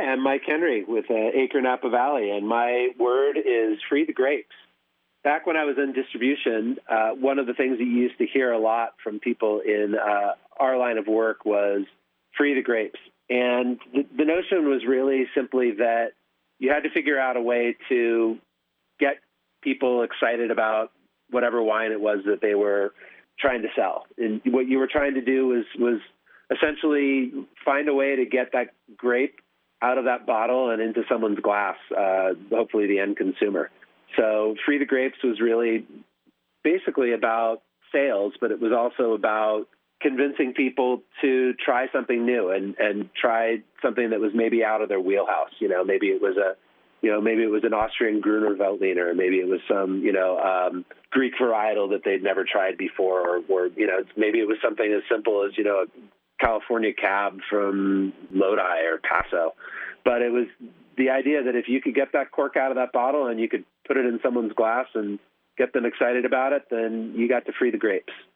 Hi, I'm Mike Henry with Acre Napa Valley, and my word is free the grapes. Back when I was in distribution, one of the things that you used to hear a lot from people in our line of work was free the grapes. And the notion was really simply that you had to figure out a way to get people excited about whatever wine it was that they were trying to sell. And what you were trying to do was essentially find a way to get that grape out of that bottle and into someone's glass, hopefully the end consumer. So Free the Grapes was really basically about sales, but it was also about convincing people to try something new and try something that was maybe out of their wheelhouse. Maybe it was maybe it was an Austrian Gruner Veltliner, maybe it was some, Greek varietal that they'd never tried before, or maybe it was something as simple as, a California Cab from Lodi or Paso. But it was the idea that if you could get that cork out of that bottle and you could put it in someone's glass and get them excited about it, then you got to free the grapes.